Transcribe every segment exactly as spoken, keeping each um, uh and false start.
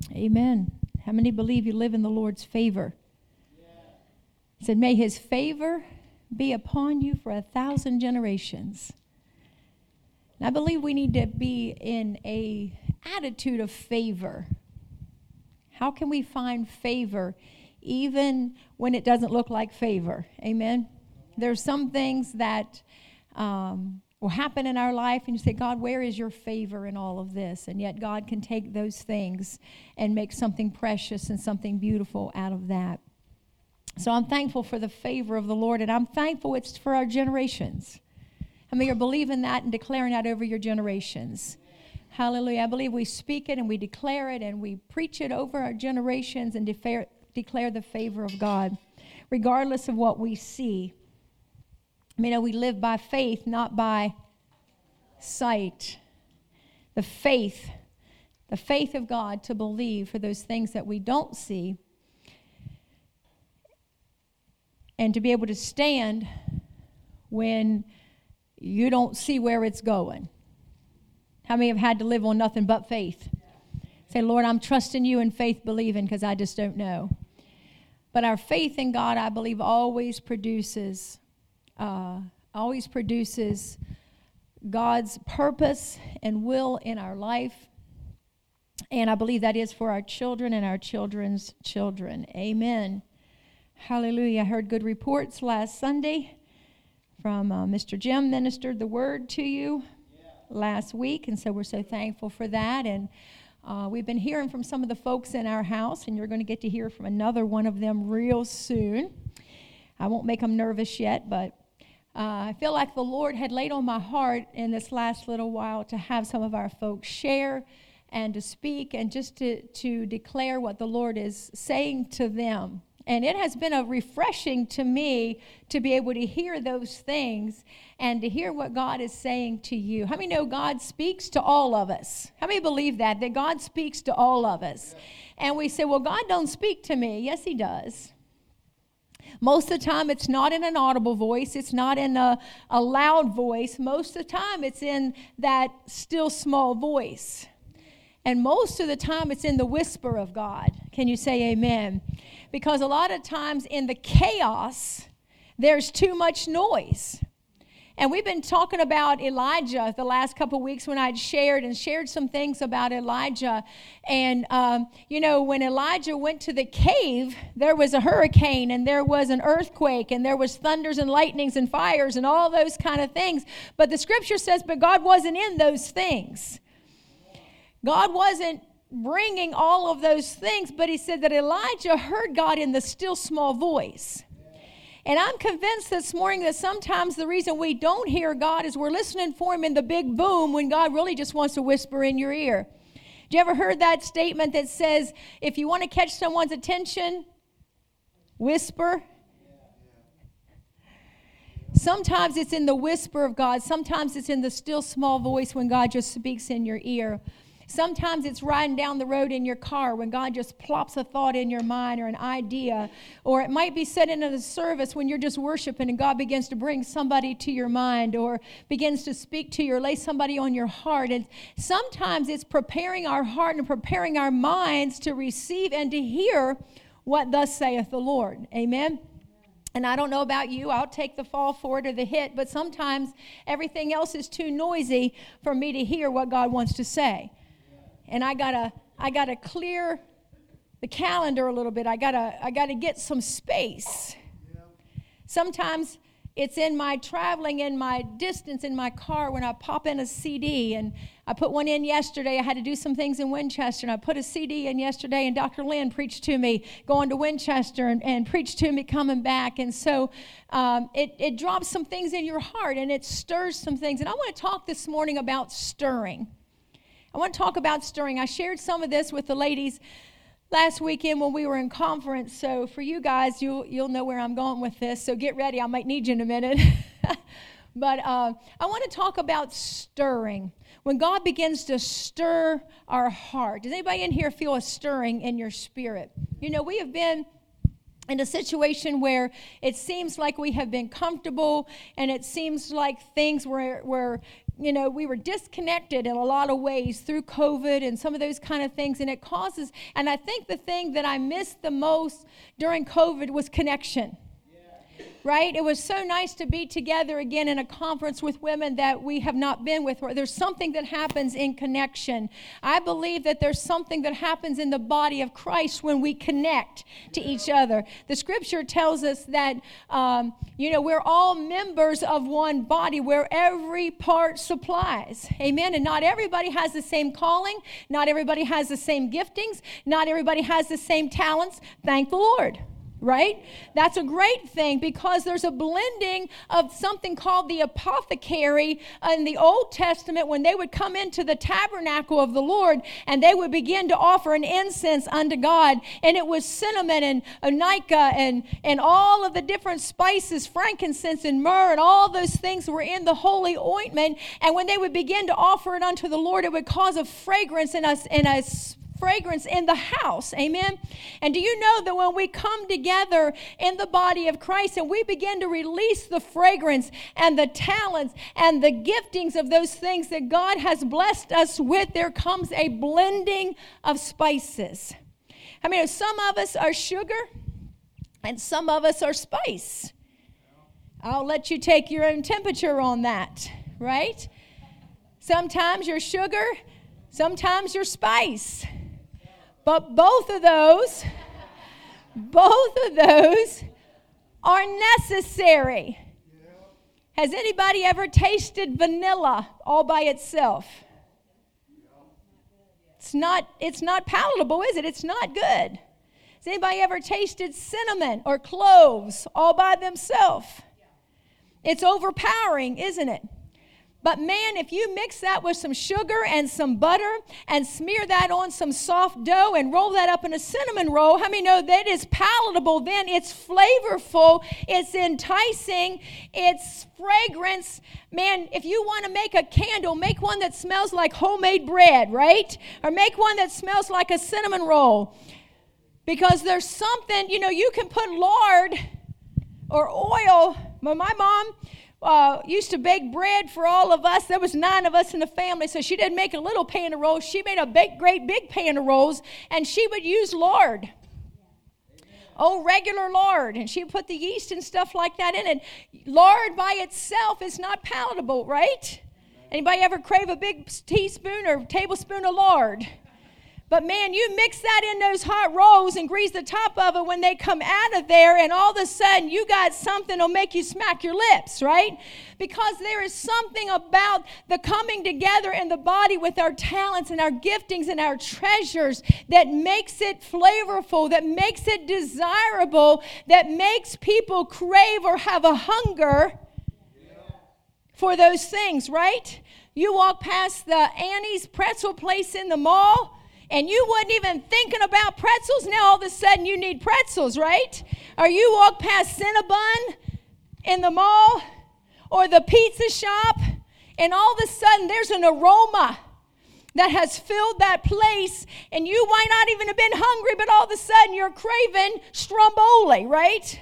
Amen. How many believe you live in the Lord's favor? He said, may his favor be upon you for a thousand generations. And I believe we need to be in a attitude of favor. How can we find favor even when it doesn't look like favor? Amen. There's some things that um, will happen in our life, and you say, God, where is your favor in all of this? And yet God can take those things and make something precious and something beautiful out of that. So I'm thankful for the favor of the Lord, and I'm thankful it's for our generations. I mean, you're believing that and declaring that over your generations. Hallelujah. I believe we speak it and we declare it and we preach it over our generations and declare, declare the favor of God, regardless of what we see. I mean, we live by faith, not by sight. The faith, the faith of God to believe for those things that we don't see, and to be able to stand when you don't see where it's going. How many have had to live on nothing but faith? Say, Lord, I'm trusting you in faith believing because I just don't know. But our faith in God, I believe, always produces, uh, always produces God's purpose and will in our life. And I believe that is for our children and our children's children. Amen. Hallelujah. I heard good reports last Sunday from uh, Mister Jim ministered the word to you yeah. last week, and so we're so thankful for that. And uh, we've been hearing from some of the folks in our house, and you're going to get to hear from another one of them real soon. I won't make them nervous yet, but uh, I feel like the Lord had laid on my heart in this last little while to have some of our folks share and to speak and just to, to declare what the Lord is saying to them. And it has been a refreshing to me to be able to hear those things and to hear what God is saying to you. How many know God speaks to all of us? How many believe that, that God speaks to all of us? And we say, well, God don't speak to me. Yes, he does. Most of the time, it's not in an audible voice. It's not in a, a loud voice. Most of the time, it's in that still small voice. And most of the time, it's in the whisper of God. Can you say amen? Because a lot of times in the chaos, there's too much noise. And we've been talking about Elijah the last couple of weeks when I'd shared and shared some things about Elijah. And, um, you know, when Elijah went to the cave, there was a hurricane and there was an earthquake and there was thunders and lightnings and fires and all those kind of things. But the scripture says, but God wasn't in those things. God wasn't bringing all of those things, but he said that Elijah heard God in the still small voice. And I'm convinced this morning that sometimes the reason we don't hear God is we're listening for him in the big boom when God really just wants to whisper in your ear. Have you ever heard that statement that says, if you want to catch someone's attention, whisper? Sometimes it's in the whisper of God. Sometimes it's in the still small voice when God just speaks in your ear. Sometimes it's riding down the road in your car when God just plops a thought in your mind or an idea. Or it might be said in a service when you're just worshiping and God begins to bring somebody to your mind or begins to speak to you or lay somebody on your heart. And sometimes it's preparing our heart and preparing our minds to receive and to hear what thus saith the Lord. Amen? And I don't know about you, I'll take the fall for it or the hit, but sometimes everything else is too noisy for me to hear what God wants to say. And I gotta, I gotta clear the calendar a little bit. I gotta, I gotta get some space. Yeah. Sometimes it's in my traveling, in my distance, in my car when I pop in a C D. And I put one in yesterday. I had to do some things in Winchester, and I put a C D in yesterday. And Doctor Lynn preached to me going to Winchester and, and preached to me coming back. And so um, it it drops some things in your heart, and it stirs some things. And I want to talk this morning about stirring. I want to talk about stirring. I shared some of this with the ladies last weekend when we were in conference. So for you guys, you'll, you'll know where I'm going with this. So get ready. I might need you in a minute. But uh, I want to talk about stirring. When God begins to stir our heart. Does anybody in here feel a stirring in your spirit? You know, we have been in a situation where it seems like we have been comfortable, and it seems like things were, were, you know, we were disconnected in a lot of ways through COVID and some of those kind of things. And it causes, and I think the thing that I missed the most during COVID was connection. Right? It was so nice to be together again in a conference with women that we have not been with. There's something that happens in connection. I believe that there's something that happens in the body of Christ when we connect to each other. The scripture tells us that, um, you know, we're all members of one body where every part supplies. Amen? And not everybody has the same calling. Not everybody has the same giftings. Not everybody has the same talents. Thank the Lord. Right? That's a great thing, because there's a blending of something called the apothecary in the Old Testament, when they would come into the tabernacle of the Lord and they would begin to offer an incense unto God. And it was cinnamon and onycha and, and all of the different spices, frankincense and myrrh, and all those things were in the holy ointment. And when they would begin to offer it unto the Lord, it would cause a fragrance in us, in a fragrance in the house. Amen. And do you know that when we come together in the body of Christ and we begin to release the fragrance and the talents and the giftings of those things that God has blessed us with, there comes a blending of spices. I mean, some of us are sugar and some of us are spice. I'll let you take your own temperature on that, right? Sometimes you're sugar, sometimes you're spice. But both of those, both of those are necessary. Has anybody ever tasted vanilla all by itself? It's not, it's not palatable, is it? It's not good. Has anybody ever tasted cinnamon or cloves all by themselves? It's overpowering, isn't it? But man, if you mix that with some sugar and some butter and smear that on some soft dough and roll that up in a cinnamon roll, how many know that is palatable then? It's flavorful, it's enticing, it's fragrance. Man, if you want to make a candle, make one that smells like homemade bread, right? Or make one that smells like a cinnamon roll. Because there's something, you know, you can put lard or oil. Well, my mom Uh, used to bake bread for all of us. There was nine of us in the family, so she didn't make a little pan of rolls. She made a big, great big pan of rolls, and she would use lard. Oh, regular lard, and she would put the yeast and stuff like that in it. Lard by itself is not palatable, right? Anybody ever crave a big teaspoon or tablespoon of lard? But man, you mix that in those hot rolls and grease the top of it when they come out of there, and all of a sudden you got something that'll make you smack your lips, right? Because there is something about the coming together in the body with our talents and our giftings and our treasures that makes it flavorful, that makes it desirable, that makes people crave or have a hunger for those things, right? You walk past the Annie's pretzel place in the mall, and you wasn't even thinking about pretzels. Now all of a sudden you need pretzels, right? Or you walk past Cinnabon in the mall or the pizza shop, and all of a sudden there's an aroma that has filled that place, and you might not even have been hungry, but all of a sudden you're craving stromboli, right?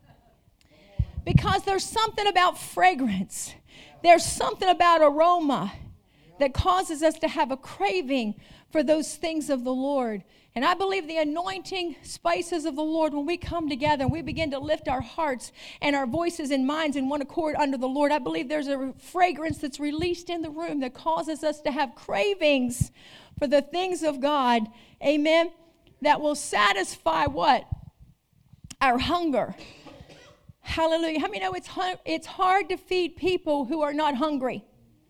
Because there's something about fragrance. There's something about aroma that causes us to have a craving for those things of the Lord. And I believe the anointing spices of the Lord, when we come together and we begin to lift our hearts and our voices and minds in one accord under the Lord, I believe there's a fragrance that's released in the room that causes us to have cravings for the things of God. Amen. That will satisfy what? Our hunger. Hallelujah. How many know it's it's hard to feed people who are not hungry?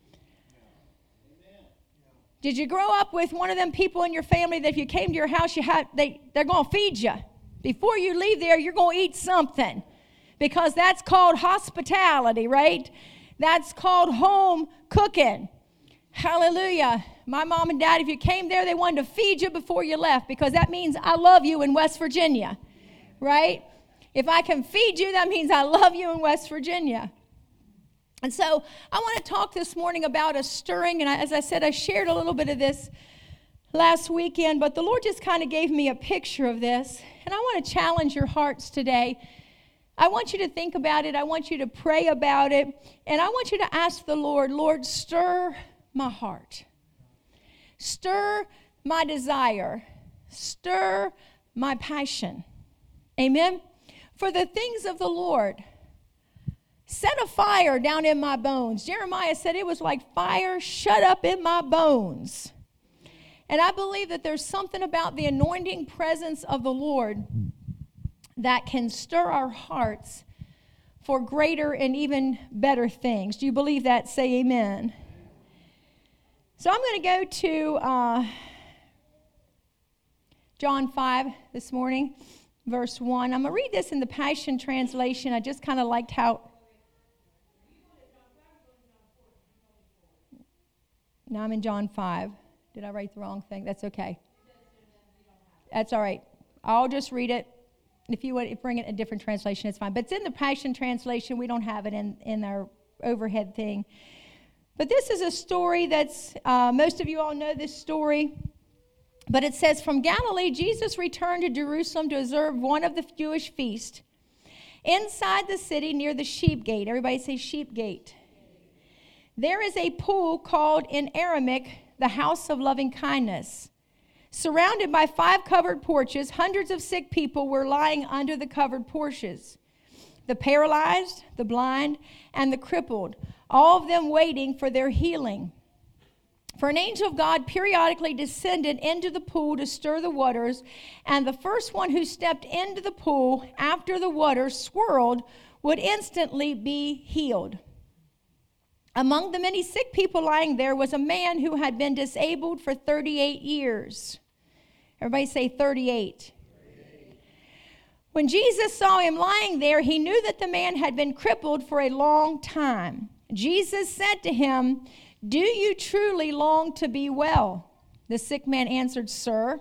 Did you grow up with one of them people in your family that if you came to your house, you had they, they're going to feed you? Before you leave there, you're going to eat something, because that's called hospitality, right? That's called home cooking. Hallelujah. My mom and dad, if you came there, they wanted to feed you before you left, because that means I love you in West Virginia, right? If I can feed you, that means I love you in West Virginia. And so I want to talk this morning about a stirring, and I, as I said, I shared a little bit of this last weekend, but the Lord just kind of gave me a picture of this, and I want to challenge your hearts today. I want you to think about it. I want you to pray about it, and I want you to ask the Lord, Lord, stir my heart. Stir my desire. Stir my passion. Amen? For the things of the Lord. Set a fire down in my bones. Jeremiah said it was like fire shut up in my bones. And I believe that there's something about the anointing presence of the Lord that can stir our hearts for greater and even better things. Do you believe that? Say amen. So I'm going to go to uh, John five this morning, verse one. I'm going to read this in the Passion Translation. I just kind of liked how... Now I'm in John five. Did I write the wrong thing? That's okay. That's all right. I'll just read it. If you want to bring it in a different translation, it's fine. But it's in the Passion Translation. We don't have it in, in our overhead thing. But this is a story that's, uh, most of you all know this story. But it says, from Galilee, Jesus returned to Jerusalem to observe one of the Jewish feasts. Inside the city near the sheep gate, everybody say sheep gate, there is a pool called in Aramaic, the house of loving kindness. Surrounded by five covered porches, hundreds of sick people were lying under the covered porches. The paralyzed, the blind, and the crippled, all of them waiting for their healing. For an angel of God periodically descended into the pool to stir the waters, and the first one who stepped into the pool after the water swirled would instantly be healed. Among the many sick people lying there was a man who had been disabled for thirty-eight years. Everybody say thirty-eight. thirty-eight. When Jesus saw him lying there, he knew that the man had been crippled for a long time. Jesus said to him, do you truly long to be well? The sick man answered, Sir,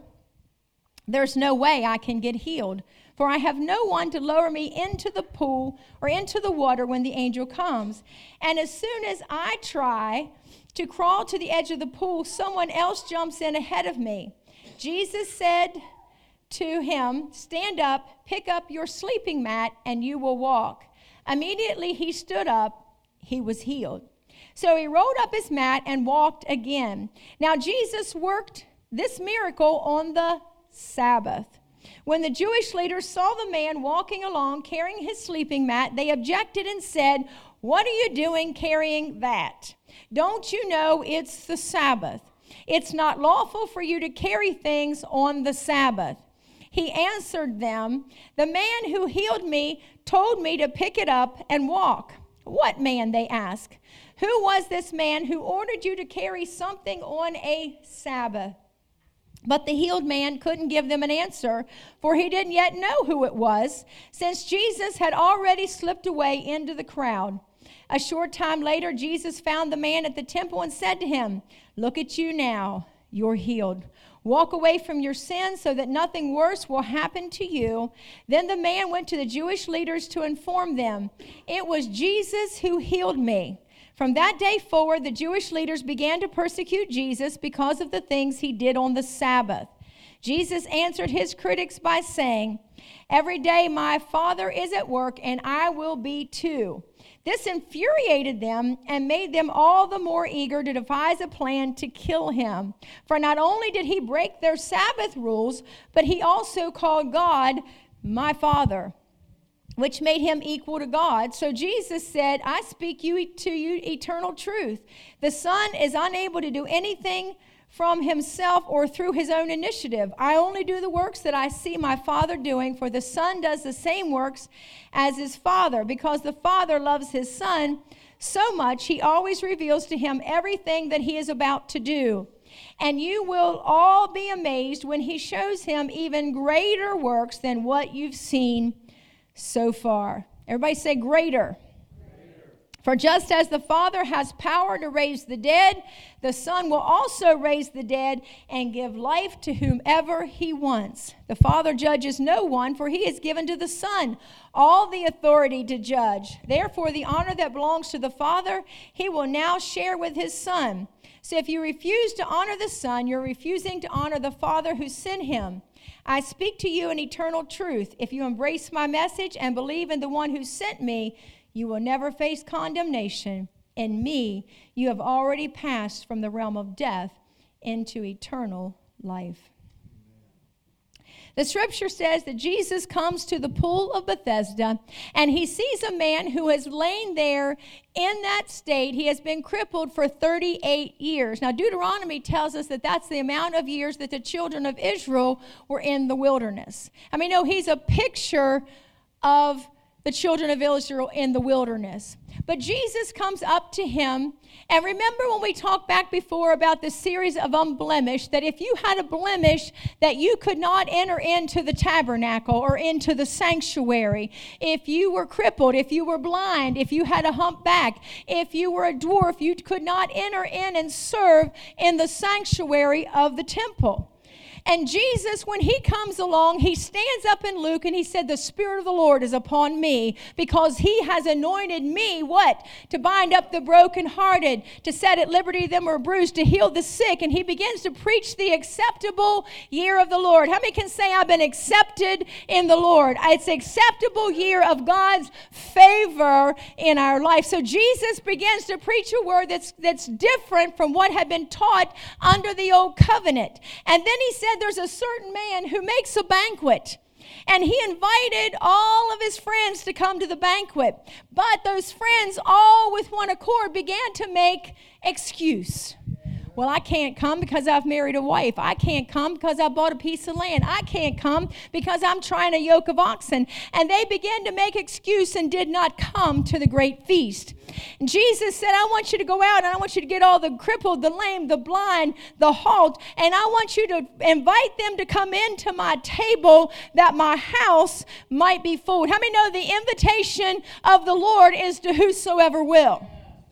there's no way I can get healed, for I have no one to lower me into the pool or into the water when the angel comes. And as soon as I try to crawl to the edge of the pool, someone else jumps in ahead of me. Jesus said to him, stand up, pick up your sleeping mat, and you will walk. Immediately he stood up. He was healed. So he rolled up his mat and walked again. Now Jesus worked this miracle on the Sabbath. When the Jewish leaders saw the man walking along carrying his sleeping mat, they objected and said, what are you doing carrying that? Don't you know it's the Sabbath? It's not lawful for you to carry things on the Sabbath. He answered them, the man who healed me told me to pick it up and walk. What man? They asked. Who was this man who ordered you to carry something on a Sabbath? But the healed man couldn't give them an answer, for he didn't yet know who it was, since Jesus had already slipped away into the crowd. A short time later, Jesus found the man at the temple and said to him, look at you now, you're healed. Walk away from your sins so that nothing worse will happen to you. Then the man went to the Jewish leaders to inform them, it was Jesus who healed me. From that day forward, the Jewish leaders began to persecute Jesus because of the things he did on the Sabbath. Jesus answered his critics by saying, every day my Father is at work, and I will be too. This infuriated them and made them all the more eager to devise a plan to kill him. For not only did he break their Sabbath rules, but he also called God my Father, which made him equal to God. So Jesus said, I speak you to you eternal truth. The Son is unable to do anything from himself or through his own initiative. I only do the works that I see my Father doing, for the Son does the same works as his Father. Because the Father loves his Son so much, he always reveals to him everything that he is about to do. And you will all be amazed when he shows him even greater works than what you've seen so far. Everybody say greater. Greater. For just as the Father has power to raise the dead, the Son will also raise the dead and give life to whomever he wants. The Father judges no one, for he has given to the Son all the authority to judge. Therefore, the honor that belongs to the Father, he will now share with his Son. So if you refuse to honor the Son, you're refusing to honor the Father who sent him. I speak to you in eternal truth. If you embrace my message and believe in the one who sent me, you will never face condemnation. In me, you have already passed from the realm of death into eternal life. The scripture says that Jesus comes to the pool of Bethesda, and he sees a man who has lain there in that state. He has been crippled for thirty-eight years. Now, Deuteronomy tells us that that's the amount of years that the children of Israel were in the wilderness. I mean, no, he's a picture of the children of Israel in the wilderness. But Jesus comes up to him. And remember when we talked back before about the series of unblemished, that if you had a blemish, that you could not enter into the tabernacle or into the sanctuary. If you were crippled, if you were blind, if you had a humpback, if you were a dwarf, you could not enter in and serve in the sanctuary of the temple. And Jesus, when he comes along, he stands up in Luke and he said, the Spirit of the Lord is upon me because he has anointed me, what? To bind up the brokenhearted, to set at liberty them who are bruised, to heal the sick. And he begins to preach the acceptable year of the Lord. How many can say I've been accepted in the Lord? It's an acceptable year of God's favor in our life. So Jesus begins to preach a word that's, that's different from what had been taught under the old covenant. And then he said, there's a certain man who makes a banquet, and he invited all of his friends to come to the banquet. But those friends, all with one accord, began to make excuse. Well, I can't come because I've married a wife. I can't come because I bought a piece of land. I can't come because I'm trying a yoke of oxen. And they began to make excuse and did not come to the great feast. And Jesus said, I want you to go out and I want you to get all the crippled, the lame, the blind, the halt, and I want you to invite them to come into my table that my house might be full. How many know the invitation of the Lord is to whosoever will?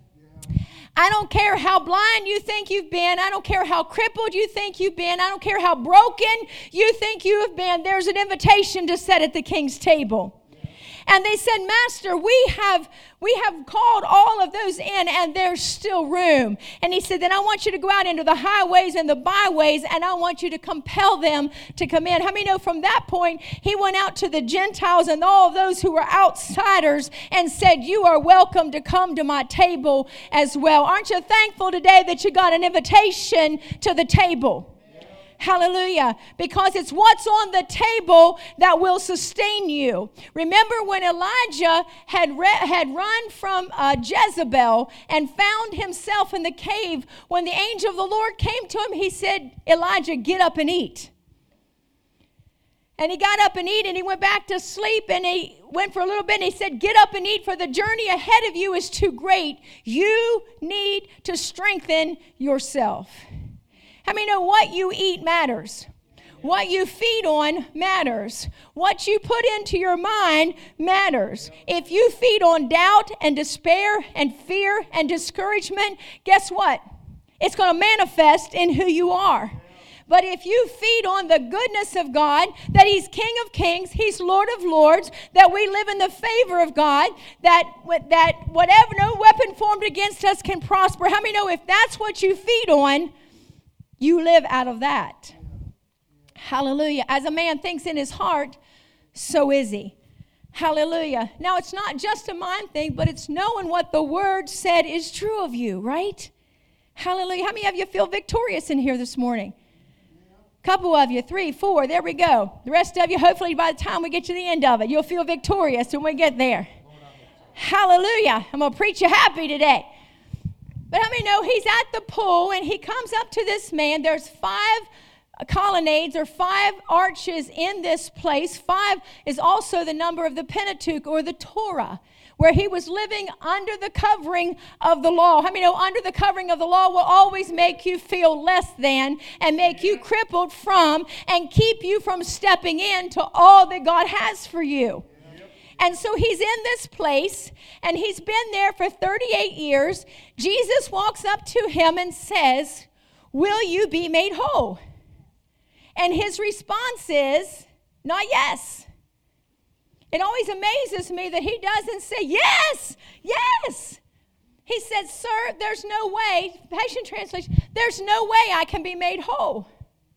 I don't care how blind you think you've been. I don't care how crippled you think you've been. I don't care how broken you think you have been. There's an invitation to sit at the King's table. And they said, Master, we have we have called all of those in and there's still room. And he said, then I want you to go out into the highways and the byways and I want you to compel them to come in. How many know from that point, he went out to the Gentiles and all of those who were outsiders and said, you are welcome to come to my table as well. Aren't you thankful today that you got an invitation to the table? Hallelujah. Because it's what's on the table that will sustain you. Remember when Elijah had re- had run from uh, Jezebel and found himself in the cave, when the angel of the Lord came to him, he said, Elijah, get up and eat. And he got up and eat and he went back to sleep and he went for a little bit and he said, get up and eat, for the journey ahead of you is too great. You need to strengthen yourself. How many know what you eat matters? What you feed on matters. What you put into your mind matters. If you feed on doubt and despair and fear and discouragement, guess what? It's going to manifest in who you are. But if you feed on the goodness of God, that he's King of Kings, he's Lord of Lords, that we live in the favor of God, that that whatever, no weapon formed against us can prosper. How many know if that's what you feed on, you live out of that? Hallelujah. As a man thinks in his heart, so is he. Hallelujah. Now, it's not just a mind thing, but it's knowing what the word said is true of you, right? Hallelujah. How many of you feel victorious in here this morning? Couple of you, three, four, there we go. The rest of you, hopefully by the time we get to the end of it, you'll feel victorious when we get there. Hallelujah. I'm going to preach you happy today. But how many know he's at the pool and he comes up to this man? There's five colonnades or five arches in this place. Five is also the number of the Pentateuch or the Torah, where he was living under the covering of the law. How many know under the covering of the law will always make you feel less than and make you crippled from and keep you from stepping into all that God has for you? And so he's in this place, and he's been there for thirty-eight years. Jesus walks up to him and says, will you be made whole? And his response is, not yes. It always amazes me that he doesn't say, yes, yes. He said, sir, there's no way, Passion Translation, there's no way I can be made whole.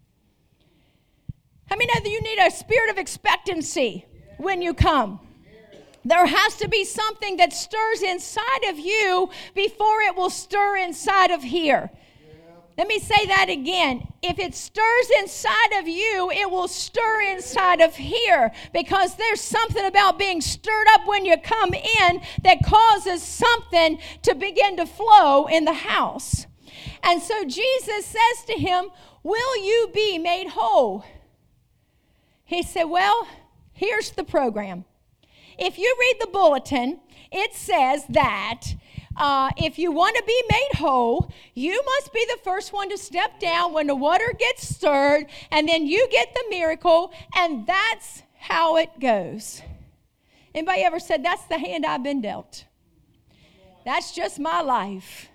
How many know that you need a spirit of expectancy when you come? There has to be something that stirs inside of you before it will stir inside of here. Let me say that again. If it stirs inside of you, it will stir inside of here, because there's something about being stirred up when you come in that causes something to begin to flow in the house. And so Jesus says to him, will you be made whole? He said, well, here's the program. If you read the bulletin, it says that uh, if you want to be made whole, you must be the first one to step down when the water gets stirred, and then you get the miracle, and that's how it goes. Anybody ever said, that's the hand I've been dealt? That's just my life.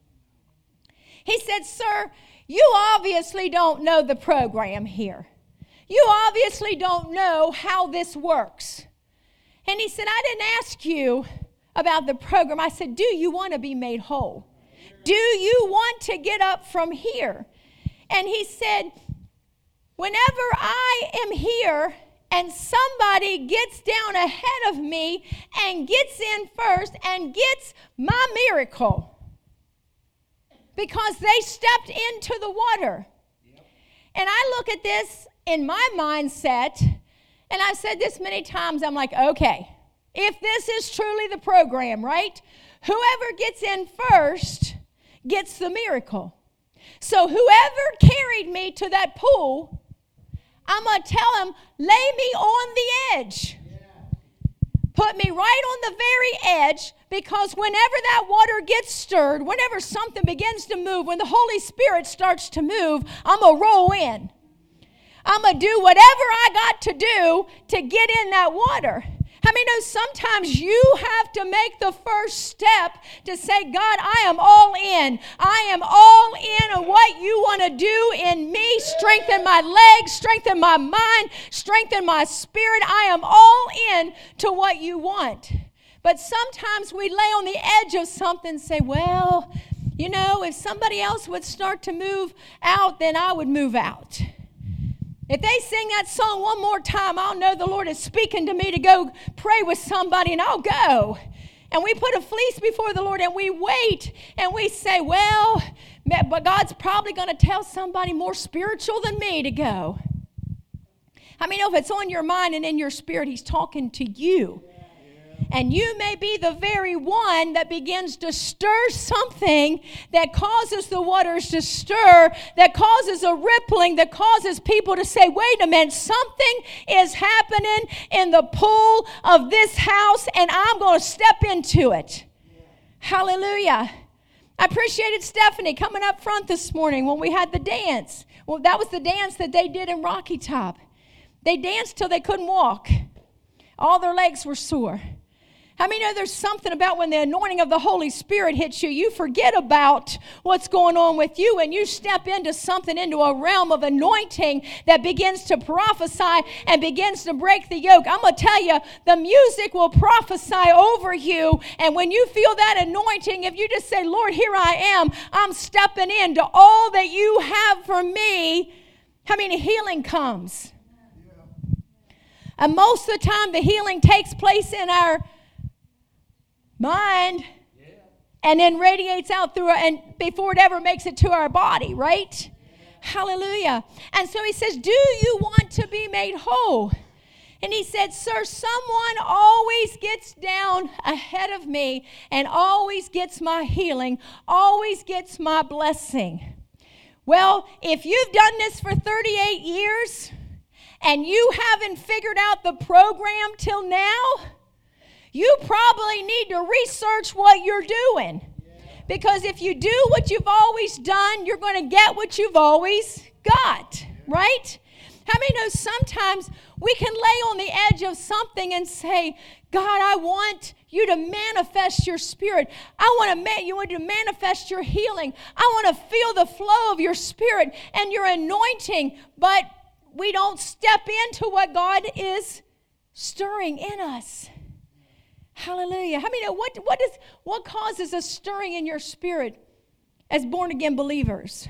He said, sir, you obviously don't know the program here. You obviously don't know how this works. And he said, I didn't ask you about the program. I said, do you want to be made whole? Do you want to get up from here? And he said, whenever I am here and somebody gets down ahead of me and gets in first and gets my miracle because they stepped into the water. Yep. And I look at this in my mindset, and I've said this many times, I'm like, okay, if this is truly the program, right? Whoever gets in first gets the miracle. So whoever carried me to that pool, I'm going to tell him, lay me on the edge. Put me right on the very edge, because whenever that water gets stirred, whenever something begins to move, when the Holy Spirit starts to move, I'm going to roll in. I'm going to do whatever I got to do to get in that water. How many know sometimes you have to make the first step to say, God, I am all in. I am all in on what you want to do in me. Strengthen my legs, strengthen my mind, strengthen my spirit. I am all in to what you want. But sometimes we lay on the edge of something and say, well, you know, if somebody else would start to move out, then I would move out. If they sing that song one more time, I'll know the Lord is speaking to me to go pray with somebody, and I'll go. And we put a fleece before the Lord, and we wait, and we say, well, but God's probably going to tell somebody more spiritual than me to go. I mean, if it's on your mind and in your spirit, he's talking to you. And you may be the very one that begins to stir something that causes the waters to stir, that causes a rippling, that causes people to say, wait a minute, something is happening in the pool of this house, and I'm going to step into it. Yeah. Hallelujah. I appreciated Stephanie coming up front this morning when we had the dance. Well, that was the dance that they did in Rocky Top. They danced till they couldn't walk. All their legs were sore. How many know there's something about when the anointing of the Holy Spirit hits you, you forget about what's going on with you, and you step into something, into a realm of anointing that begins to prophesy and begins to break the yoke. I'm going to tell you, the music will prophesy over you, and when you feel that anointing, if you just say, Lord, here I am, I'm stepping into all that you have for me, how many healing comes? And most of the time, the healing takes place in our mind, yeah. And then radiates out through, and before it ever makes it to our body, right? Yeah. Hallelujah. And so he says, do you want to be made whole? And he said, sir, someone always gets down ahead of me and always gets my healing, always gets my blessing. Well, if you've done this for thirty-eight years and you haven't figured out the program till now, you probably need to research what you're doing. Because if you do what you've always done, you're going to get what you've always got, right? How many know sometimes we can lay on the edge of something and say, God, I want you to manifest your spirit. I want to ma- you want to manifest your healing. I want to feel the flow of your spirit and your anointing, but we don't step into what God is stirring in us. Hallelujah. How many know what what is what causes a stirring in your spirit as born again believers?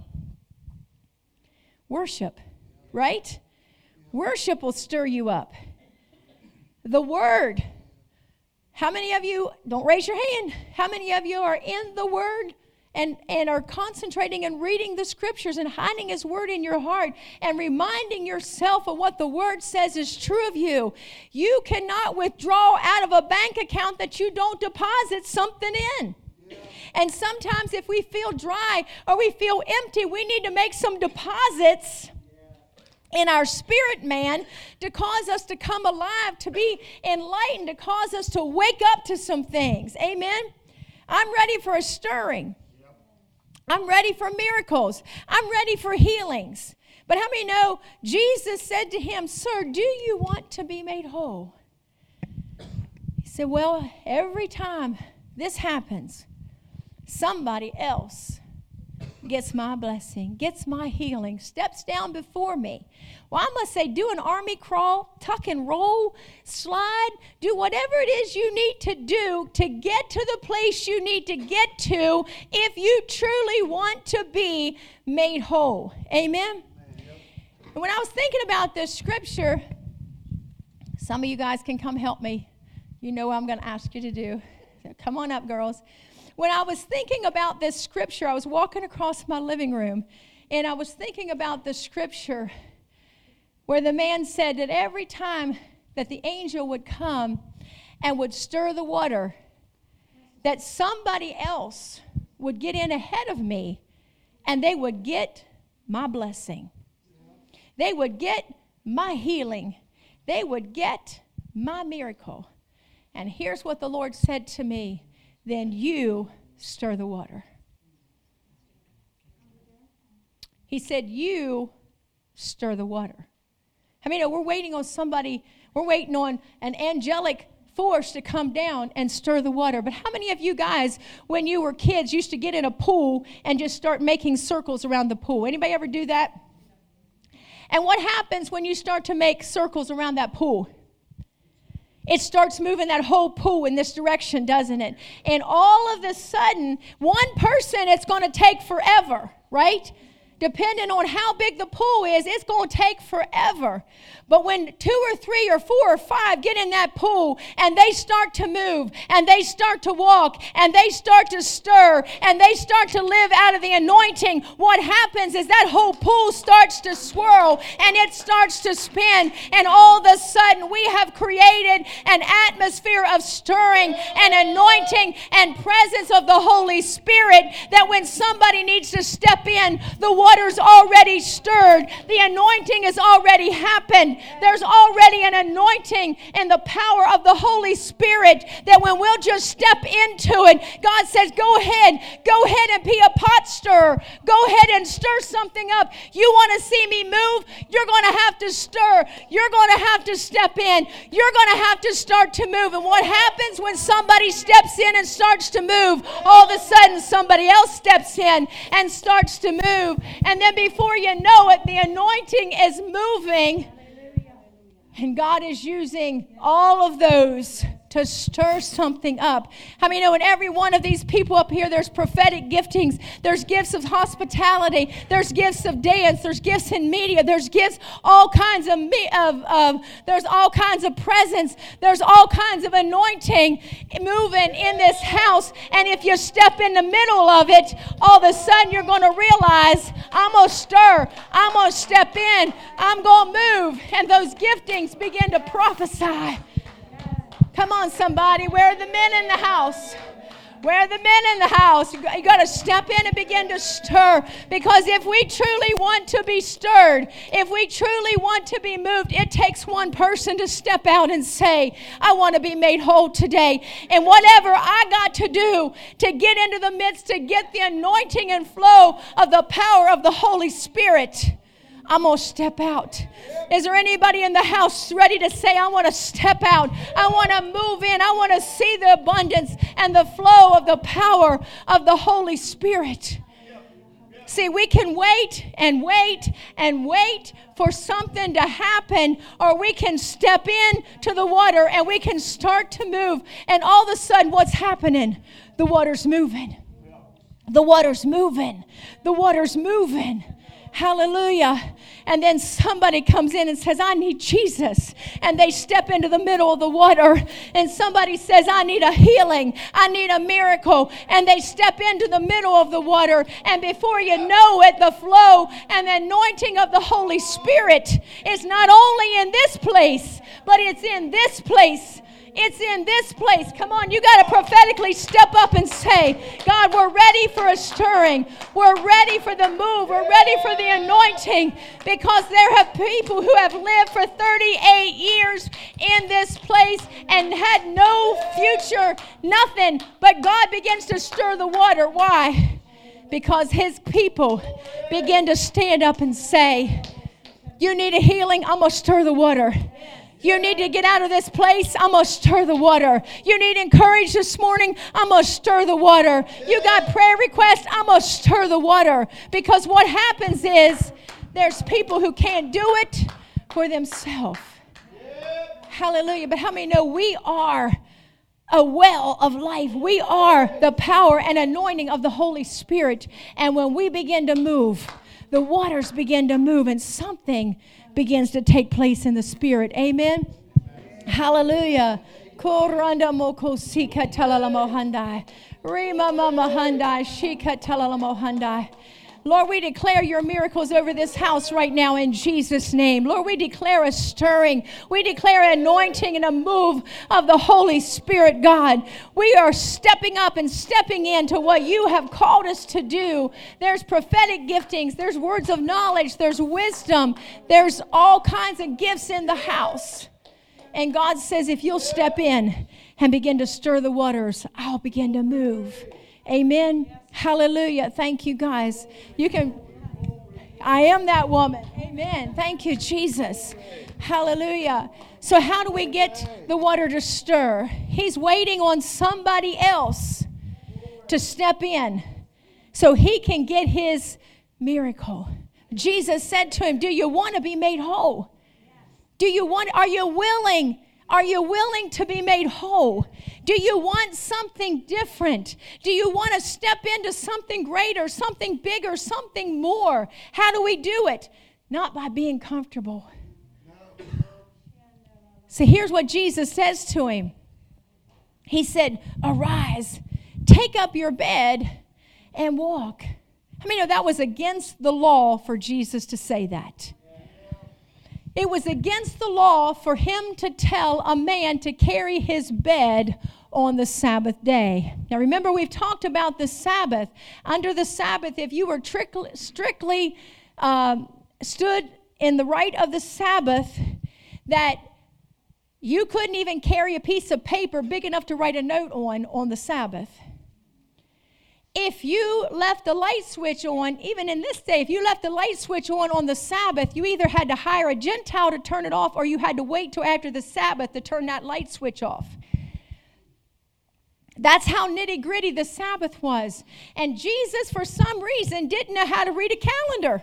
Worship, right? Worship will stir you up. The word. How many of you, don't raise your hand, how many of you are in the word and, and are concentrating and reading the scriptures and hiding his word in your heart and reminding yourself of what the word says is true of you? You cannot withdraw out of a bank account that you don't deposit something in. And sometimes if we feel dry or we feel empty, we need to make some deposits in our spirit man to cause us to come alive, to be enlightened, to cause us to wake up to some things. Amen? I'm ready for a stirring. I'm ready for miracles. I'm ready for healings. But how many know Jesus said to him, sir, do you want to be made whole? He said, well, every time this happens, somebody else gets my blessing, gets my healing, steps down before me. Well, I must say, do an army crawl, tuck and roll, slide, do whatever it is you need to do to get to the place you need to get to if you truly want to be made whole. Amen? And when I was thinking about this scripture, some of you guys can come help me. You know what I'm going to ask you to do. So come on up, girls. When I was thinking about this scripture, I was walking across my living room, and I was thinking about the scripture where the man said that every time that the angel would come and would stir the water, that somebody else would get in ahead of me, and they would get my blessing. They would get my healing. They would get my miracle. And here's what the Lord said to me. Then you stir the water. He said, you stir the water. I mean, we're waiting on somebody, we're waiting on an angelic force to come down and stir the water. But how many of you guys, when you were kids, used to get in a pool and just start making circles around the pool? Anybody ever do that? And what happens when you start to make circles around that pool? It starts moving that whole pool in this direction, doesn't it? And all of a sudden, one person, it's going to take forever, right? Depending on how big the pool is, it's going to take forever. But when two or three or four or five get in that pool and they start to move and they start to walk and they start to stir and they start to live out of the anointing, what happens is that whole pool starts to swirl and it starts to spin, and all of a sudden we have created an atmosphere of stirring and anointing and presence of the Holy Spirit, that when somebody needs to step in, the water's already stirred. The anointing has already happened. There's already an anointing and the power of the Holy Spirit that when we'll just step into it, God says, go ahead, go ahead and be a pot stirrer. Go ahead and stir something up. You want to see me move? You're going to have to stir. You're going to have to step in. You're going to have to start to move. And what happens when somebody steps in and starts to move? All of a sudden, somebody else steps in and starts to move. And then before you know it, the anointing is moving. And God is using all of those to stir something up. How many know in every one of these people up here, there's prophetic giftings. There's gifts of hospitality. There's gifts of dance. There's gifts in media. There's gifts, all kinds of, me, of, of there's all kinds of presence. There's all kinds of anointing moving in this house. And if you step in the middle of it, all of a sudden you're going to realize, I'm going to stir. I'm going to step in. I'm going to move. And those giftings begin to prophesy. Come on, somebody. Where are the men in the house? Where are the men in the house? You got to step in and begin to stir. Because if we truly want to be stirred, if we truly want to be moved, it takes one person to step out and say, I want to be made whole today. And whatever I got to do to get into the midst, to get the anointing and flow of the power of the Holy Spirit, I'm going to step out. Is there anybody in the house ready to say, I want to step out. I want to move in. I want to see the abundance and the flow of the power of the Holy Spirit. See, we can wait and wait and wait for something to happen, or we can step in to the water and we can start to move. And all of a sudden, what's happening? The water's moving. The water's moving. The water's moving. Hallelujah. And then somebody comes in and says, I need Jesus. And they step into the middle of the water. And somebody says, I need a healing. I need a miracle. And they step into the middle of the water. And before you know it, the flow and the anointing of the Holy Spirit is not only in this place, but it's in this place. It's in this place. Come on, you got to prophetically step up and say, God, we're ready for a stirring. We're ready for the move. We're ready for the anointing, because there have people who have lived for thirty-eight years in this place and had no future, nothing. But God begins to stir the water. Why? Because his people begin to stand up and say, you need a healing? I'm going to stir the water. You need to get out of this place? I'm going to stir the water. You need encouragement this morning? I'm going to stir the water. You got prayer requests? I'm going to stir the water. Because what happens is there's people who can't do it for themselves. Hallelujah. But how many know we are a well of life? We are the power and anointing of the Holy Spirit. And when we begin to move, the waters begin to move, and something begins to take place in the Spirit. Amen. Amen. Hallelujah. Koranda moko sika talalamohandai. Rima mama handai shika talalamohandai. Lord, we declare your miracles over this house right now in Jesus' name. Lord, we declare a stirring. We declare an anointing and a move of the Holy Spirit, God. We are stepping up and stepping into what you have called us to do. There's prophetic giftings. There's words of knowledge. There's wisdom. There's all kinds of gifts in the house. And God says, if you'll step in and begin to stir the waters, I'll begin to move. Amen. Hallelujah. Thank you, guys. You can, I am that woman. Amen. Thank you, Jesus. Hallelujah. So how do we get the water to stir? He's waiting on somebody else to step in so he can get his miracle. Jesus said to him, do you want to be made whole? Do you want, are you willing? Are you willing to be made whole? Do you want something different? Do you want to step into something greater, something bigger, something more? How do we do it? Not by being comfortable. So here's what Jesus says to him. He said, arise, take up your bed and walk. I mean, that was against the law for Jesus to say that. It was against the law for him to tell a man to carry his bed on the Sabbath day. Now remember, we've talked about the Sabbath. Under the Sabbath, if you were strictly, strictly um, stood in the right of the Sabbath, that you couldn't even carry a piece of paper big enough to write a note on on the Sabbath. If you left the light switch on, even in this day, if you left the light switch on on the Sabbath, you either had to hire a Gentile to turn it off, or you had to wait till after the Sabbath to turn that light switch off. That's how nitty-gritty the Sabbath was. And Jesus, for some reason, didn't know how to read a calendar.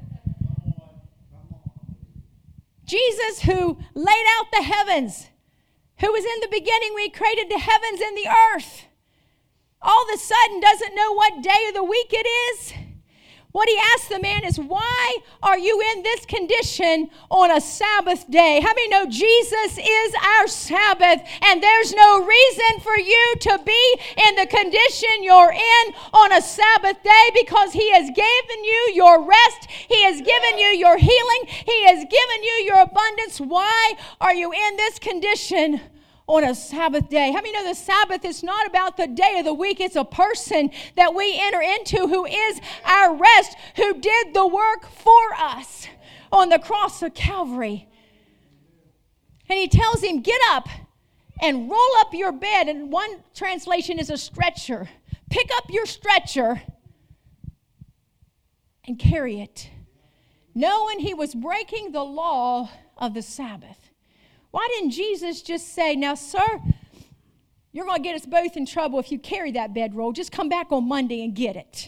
Jesus, who laid out the heavens, who was in the beginning when he created the heavens and the earth, all of a sudden doesn't know what day of the week it is. What he asked the man is, why are you in this condition on a Sabbath day? How many know Jesus is our Sabbath, and there's no reason for you to be in the condition you're in on a Sabbath day, because he has given you your rest. He has given you your healing. He has given you your abundance. Why are you in this condition on a Sabbath day? How many know the Sabbath is not about the day of the week? It's a person that we enter into who is our rest, who did the work for us on the cross of Calvary. And he tells him, get up and roll up your bed. And one translation is a stretcher. Pick up your stretcher and carry it. knowing he was breaking the law of the Sabbath. Why didn't Jesus just say, now, sir, you're going to get us both in trouble if you carry that bedroll. Just come back on Monday and get it.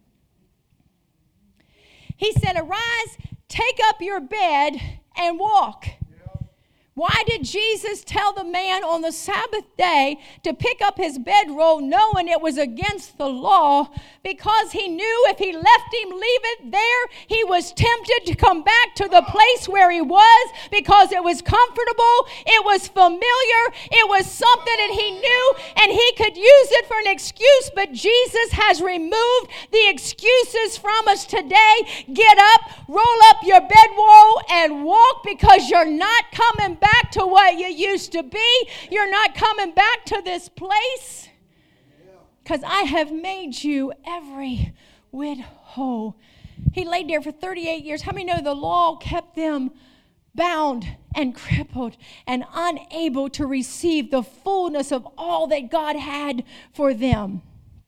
He said, arise, take up your bed, and walk. Why did Jesus tell the man on the Sabbath day to pick up his bedroll knowing it was against the law? Because he knew if he left him, leave it there, he was tempted to come back to the place where he was because it was comfortable, it was familiar, it was something that he knew, and he could use it for an excuse. But Jesus has removed the excuses from us today. Get up, roll up your bedroll, and walk, because you're not coming back to what you used to be. You're not coming back to this place, because I have made you every whit whole. He laid there for thirty-eight years. How many know the law kept them bound and crippled and unable to receive the fullness of all that God had for them?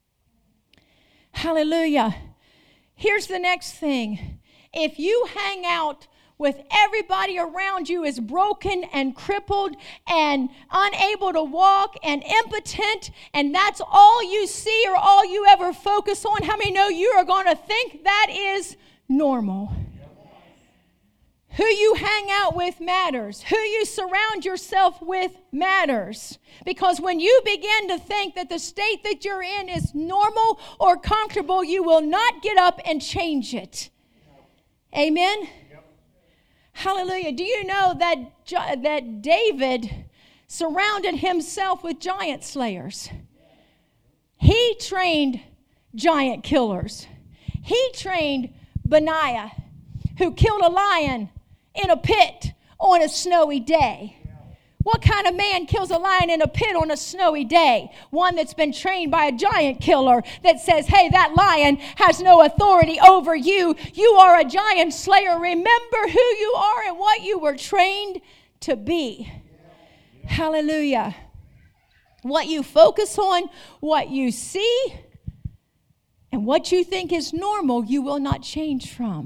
Hallelujah. Here's the next thing. If you hang out with everybody around you is broken and crippled and unable to walk and impotent, and that's all you see or all you ever focus on, how many know you are going to think that is normal? Who you hang out with matters. Who you surround yourself with matters. Because when you begin to think that the state that you're in is normal or comfortable, you will not get up and change it. Amen? Hallelujah. Do you know that, that David surrounded himself with giant slayers? He trained giant killers. He trained Benaiah, who killed a lion in a pit on a snowy day. What kind of man kills a lion in a pit on a snowy day? One that's been trained by a giant killer that says, hey, that lion has no authority over you. You are a giant slayer. Remember who you are and what you were trained to be. Yeah. Hallelujah. What you focus on, what you see, and what you think is normal, you will not change from.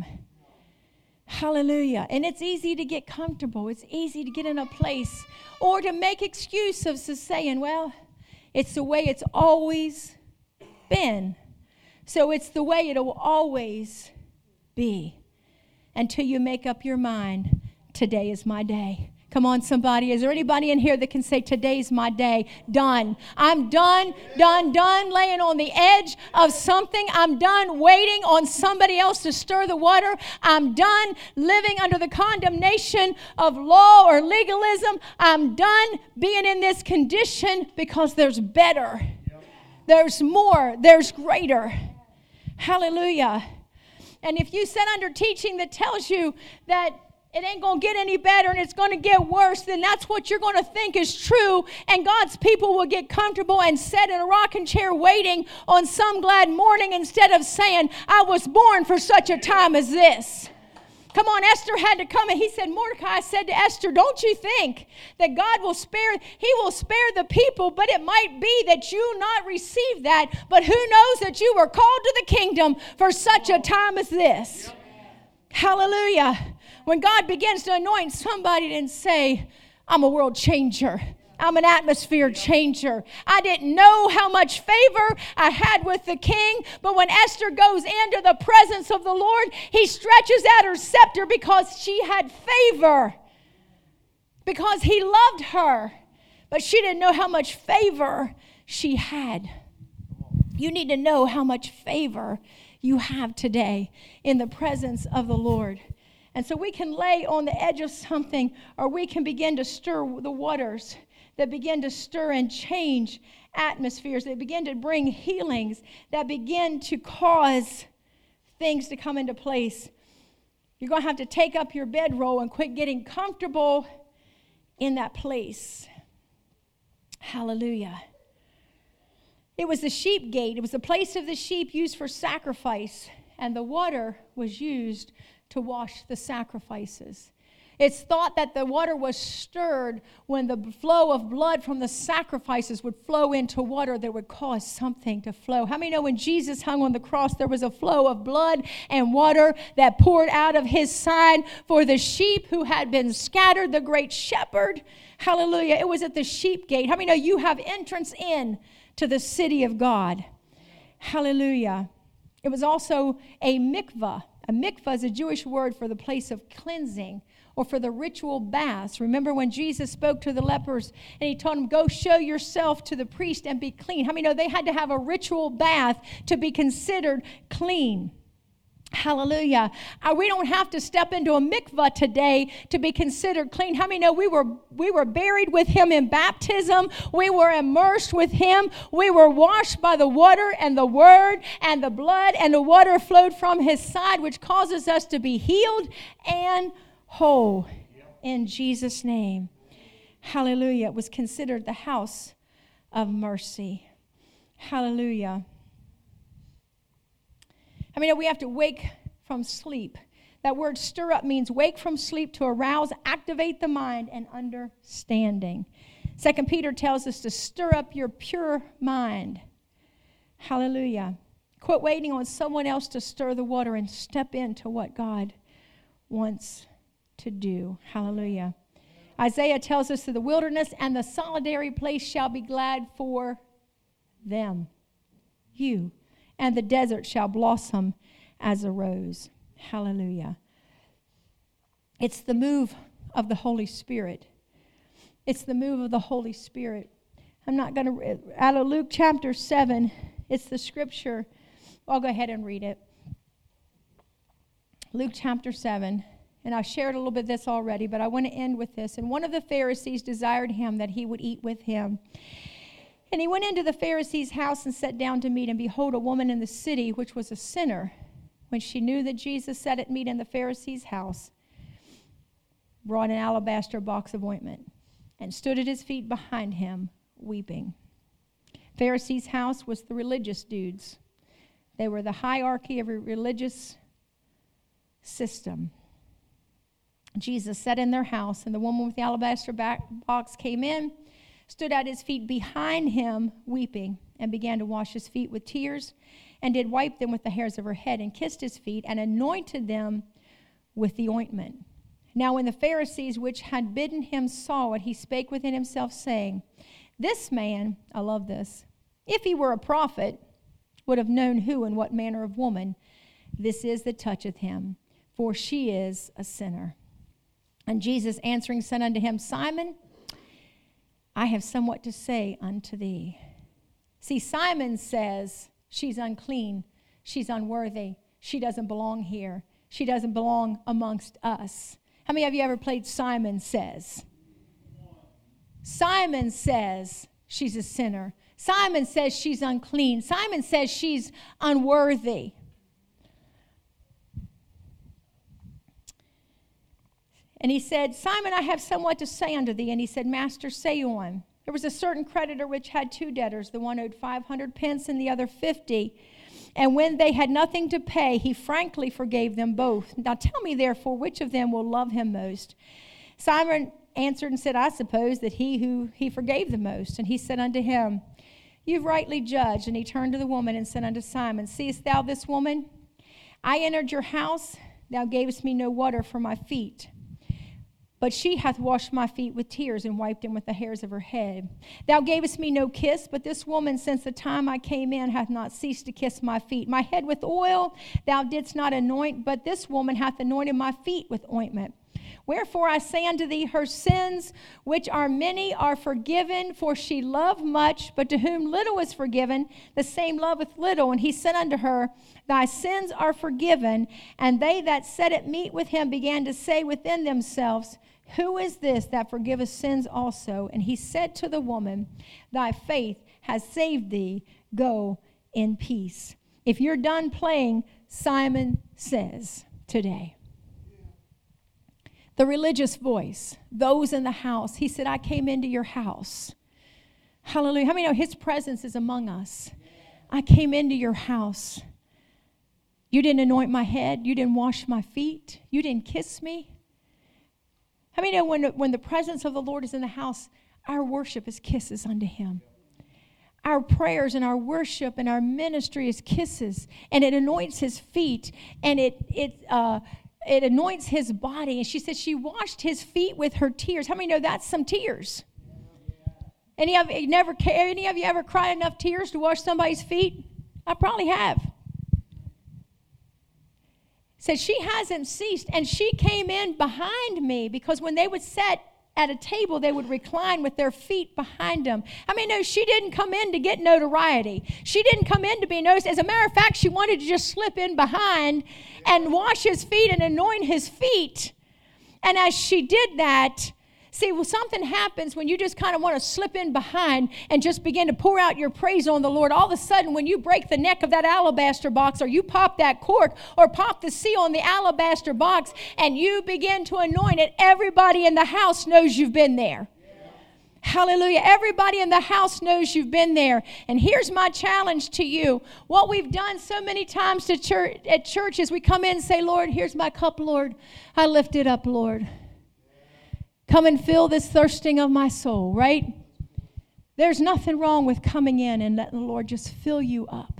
Hallelujah. And it's easy to get comfortable. It's easy to get in a place or to make excuses of saying, well, it's the way it's always been. So it's the way it will always be until you make up your mind, today is my day. Come on, somebody. Is there anybody in here that can say, today's my day? Done. I'm done, done, done laying on the edge of something. I'm done waiting on somebody else to stir the water. I'm done living under the condemnation of law or legalism. I'm done being in this condition because there's better. There's more. There's greater. Hallelujah. And if you sit under teaching that tells you that it ain't going to get any better and it's going to get worse, then that's what you're going to think is true. And God's people will get comfortable and sit in a rocking chair waiting on some glad morning instead of saying, I was born for such a time as this. Come on, Esther had to come, and he said, Mordecai said to Esther, don't you think that God will spare, he will spare the people, but it might be that you not receive that. But who knows that you were called to the kingdom for such a time as this. Hallelujah. When God begins to anoint somebody and say, I'm a world changer. I'm an atmosphere changer. I didn't know how much favor I had with the king, but when Esther goes into the presence of the Lord, he stretches out her scepter because she had favor, because he loved her, but she didn't know how much favor she had. You need to know how much favor you have today in the presence of the Lord. And so we can lay on the edge of something, or we can begin to stir the waters that begin to stir and change atmospheres, that begin to bring healings, that begin to cause things to come into place. You're going to have to take up your bedroll and quit getting comfortable in that place. Hallelujah. It was the sheep gate. It was the place of the sheep used for sacrifice, and the water was used to wash the sacrifices. It's thought that the water was stirred when the flow of blood from the sacrifices would flow into water that would cause something to flow. How many know when Jesus hung on the cross, there was a flow of blood and water that poured out of his side for the sheep who had been scattered, the great shepherd? Hallelujah. It was at the sheep gate. How many know you have entrance in to the city of God? Hallelujah. It was also a mikvah. A mikvah is a Jewish word for the place of cleansing, or for the ritual baths. Remember when Jesus spoke to the lepers and he told them, go show yourself to the priest and be clean. How many know they had to have a ritual bath to be considered clean? Hallelujah. Uh, we don't have to step into a mikvah today to be considered clean. How many know we were we were buried with him in baptism? We were immersed with him. We were washed by the water and the word and the blood, and the water flowed from his side, which causes us to be healed and whole in Jesus' name. Hallelujah. It was considered the house of mercy. Hallelujah. I mean, we have to wake from sleep. That word stir up means wake from sleep, to arouse, activate the mind, and understanding. Second Peter tells us to stir up your pure mind. Hallelujah. Quit waiting on someone else to stir the water and step into what God wants to do. Hallelujah. Isaiah tells us that the wilderness and the solitary place shall be glad for them, you, and the desert shall blossom as a rose. Hallelujah. It's the move of the Holy Spirit. It's the move of the Holy Spirit. I'm not going to, out of Luke chapter seven, it's the scripture. I'll go ahead and read it. Luke chapter seven. And I shared a little bit of this already, but I want to end with this. And one of the Pharisees desired him that he would eat with him. And he went into the Pharisee's house and sat down to meat. And behold, a woman in the city, which was a sinner, when she knew that Jesus sat at meat in the Pharisee's house, brought an alabaster box of ointment and stood at his feet behind him, weeping. Pharisee's house was the religious dudes. They were the hierarchy of a religious system. Jesus sat in their house, and the woman with the alabaster box came in, stood at his feet behind him, weeping, and began to wash his feet with tears, and did wipe them with the hairs of her head, and kissed his feet, and anointed them with the ointment. Now when the Pharisees which had bidden him saw it, he spake within himself, saying, this man, I love this, if he were a prophet, would have known who and what manner of woman this is that toucheth him, for she is a sinner. And Jesus answering said unto him, Simon, I have somewhat to say unto thee. See, Simon says she's unclean, she's unworthy, she doesn't belong here, she doesn't belong amongst us. How many of you ever played Simon Says? Simon says she's a sinner. Simon says she's unclean. Simon says she's unworthy. And he said, Simon, I have somewhat to say unto thee. And he said, Master, say on. There was a certain creditor which had two debtors. The one owed five hundred pence and the other fifty. And when they had nothing to pay, he frankly forgave them both. Now tell me, therefore, which of them will love him most? Simon answered and said, I suppose that he who he forgave the most. And he said unto him, You've rightly judged. And he turned to the woman and said unto Simon, Seest thou this woman? I entered your house. Thou gavest me no water for my feet, but she hath washed my feet with tears and wiped them with the hairs of her head. Thou gavest me no kiss, but this woman since the time I came in hath not ceased to kiss my feet. My head with oil thou didst not anoint, but this woman hath anointed my feet with ointment. Wherefore I say unto thee, her sins, which are many, are forgiven, for she loved much, but to whom little is forgiven, the same loveth little. And he said unto her, Thy sins are forgiven. And they that sat at meat with him began to say within themselves, Who is this that forgiveth sins also? And he said to the woman, Thy faith has saved thee. Go in peace. If you're done playing Simon Says today, the religious voice, those in the house, he said, I came into your house. Hallelujah. How many know his presence is among us? I came into your house. You didn't anoint my head. You didn't wash my feet. You didn't kiss me. How many know when, when the presence of the Lord is in the house, our worship is kisses unto him? Our prayers and our worship and our ministry is kisses, and it anoints his feet, and it it uh, it anoints his body. And she said she washed his feet with her tears. How many know that's some tears? Any of you never any of you ever cried enough tears to wash somebody's feet? I probably have. Said she hasn't ceased, and she came in behind me, because when they would sit at a table, they would recline with their feet behind them. I mean, no, she didn't come in to get notoriety. She didn't come in to be noticed. As a matter of fact, she wanted to just slip in behind and wash his feet and anoint his feet. And as she did that, see, well, something happens when you just kind of want to slip in behind and just begin to pour out your praise on the Lord. All of a sudden, when you break the neck of that alabaster box, or you pop that cork, or pop the seal on the alabaster box, and you begin to anoint it, everybody in the house knows you've been there. Yeah. Hallelujah. Everybody in the house knows you've been there. And here's my challenge to you. What we've done so many times to church, at church is we come in and say, Lord, here's my cup, Lord. I lift it up, Lord. Come and fill this thirsting of my soul, right? There's nothing wrong with coming in and letting the Lord just fill you up.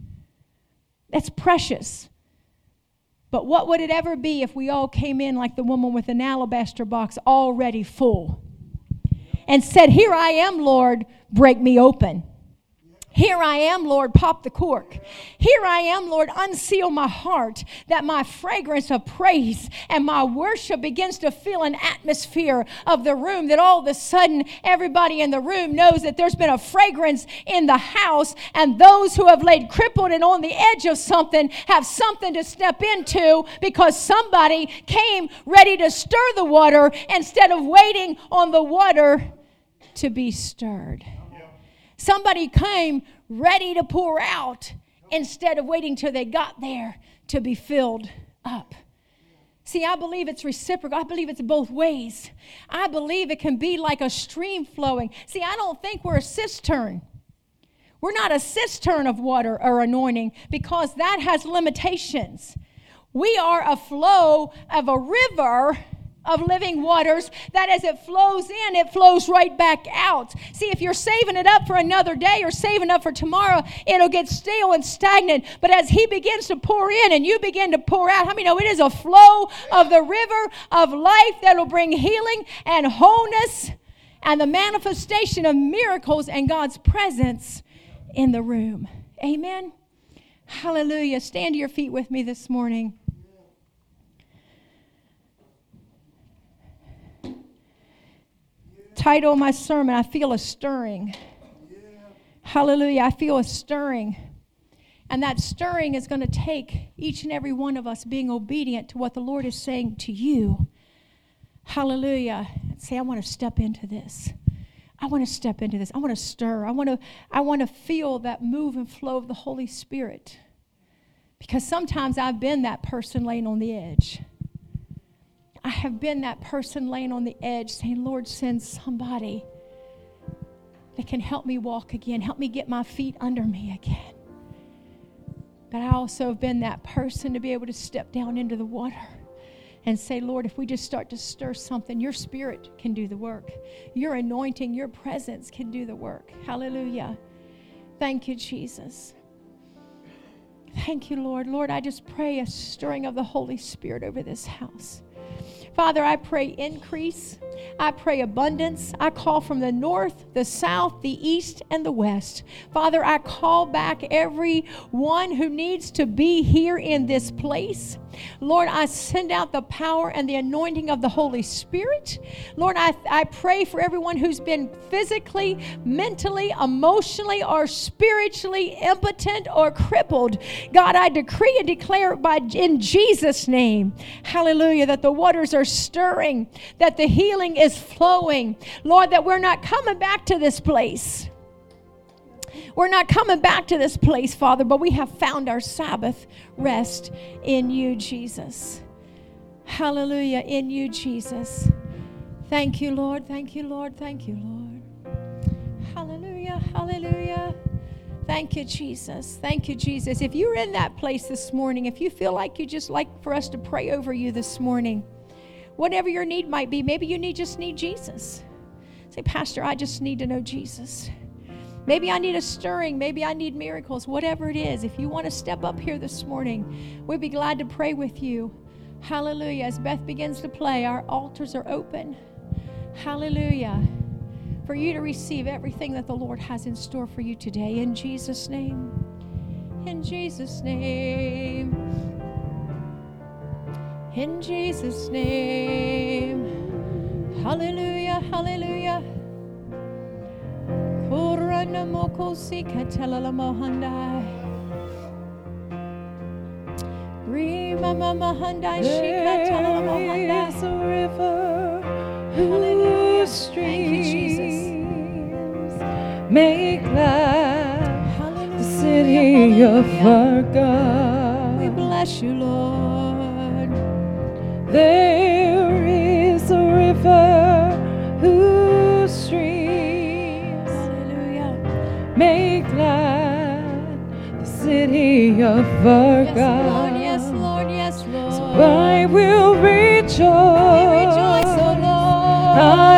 That's precious. But what would it ever be if we all came in like the woman with an alabaster box already full and said, here I am, Lord, break me open. Here I am, Lord, pop the cork. Here I am, Lord, unseal my heart, that my fragrance of praise and my worship begins to fill an atmosphere of the room, that all of a sudden everybody in the room knows that there's been a fragrance in the house, and those who have laid crippled and on the edge of something have something to step into, because somebody came ready to stir the water instead of waiting on the water to be stirred. Somebody came ready to pour out instead of waiting till they got there to be filled up. See, I believe it's reciprocal. I believe it's both ways. I believe it can be like a stream flowing. See, I don't think we're a cistern. We're not a cistern of water or anointing, because that has limitations. We are a flow of a river of living waters, that as it flows in, it flows right back out. See, if you're saving it up for another day or saving up for tomorrow, it'll get stale and stagnant. But as he begins to pour in and you begin to pour out, how many know it is a flow of the river of life that will bring healing and wholeness and the manifestation of miracles and God's presence in the room. Amen. Hallelujah. Stand to your feet with me this morning. Title of my sermon, I feel a stirring. Yeah. Hallelujah, I feel a stirring. And that stirring is going to take each and every one of us being obedient to what the Lord is saying to you. Hallelujah. Say, I want to step into this. I want to step into this. I want to stir. I want to, I want to feel that move and flow of the Holy Spirit. Because sometimes I've been that person laying on the edge. I have been that person laying on the edge saying, Lord, send somebody that can help me walk again. Help me get my feet under me again. But I also have been that person to be able to step down into the water and say, Lord, if we just start to stir something, your spirit can do the work. Your anointing, your presence can do the work. Hallelujah. Thank you, Jesus. Thank you, Lord. Lord, I just pray a stirring of the Holy Spirit over this house. Father, I pray increase. I pray abundance. I call from the north, the south, the east, and the west. Father, I call back everyone who needs to be here in this place. Lord, I send out the power and the anointing of the Holy Spirit. Lord, I, I pray for everyone who's been physically, mentally, emotionally, or spiritually impotent or crippled. God, I decree and declare by in Jesus' name, hallelujah, that the waters are stirring, that the healing is flowing. Lord, that we're not coming back to this place. We're not coming back to this place, Father, but we have found our Sabbath rest in you, Jesus. Hallelujah, in you, Jesus. Thank you, Lord. Thank you, Lord. Thank you, Lord. Hallelujah, hallelujah. Thank you, Jesus. Thank you, Jesus. If you're in that place this morning, if you feel like you just like for us to pray over you this morning, Whatever your need might be, maybe you need just need Jesus. Say, Pastor, I just need to know Jesus. Maybe I need a stirring. Maybe I need miracles. Whatever it is, if you want to step up here this morning, we'd be glad to pray with you. Hallelujah. As Beth begins to play, our altars are open. Hallelujah. For you to receive everything that the Lord has in store for you today. In Jesus' name. In Jesus' name. In Jesus' name. Hallelujah. Hallelujah. Kurana mokosi katala mohandai. Rima mama handai shikatala mohandai. There is a river whose streams make glad the city of our God. We bless you, Lord. There is a river whose streams make glad the city of our Yes, God. Lord, yes, Lord, yes, Lord. So I will rejoice. We rejoice, O Lord. I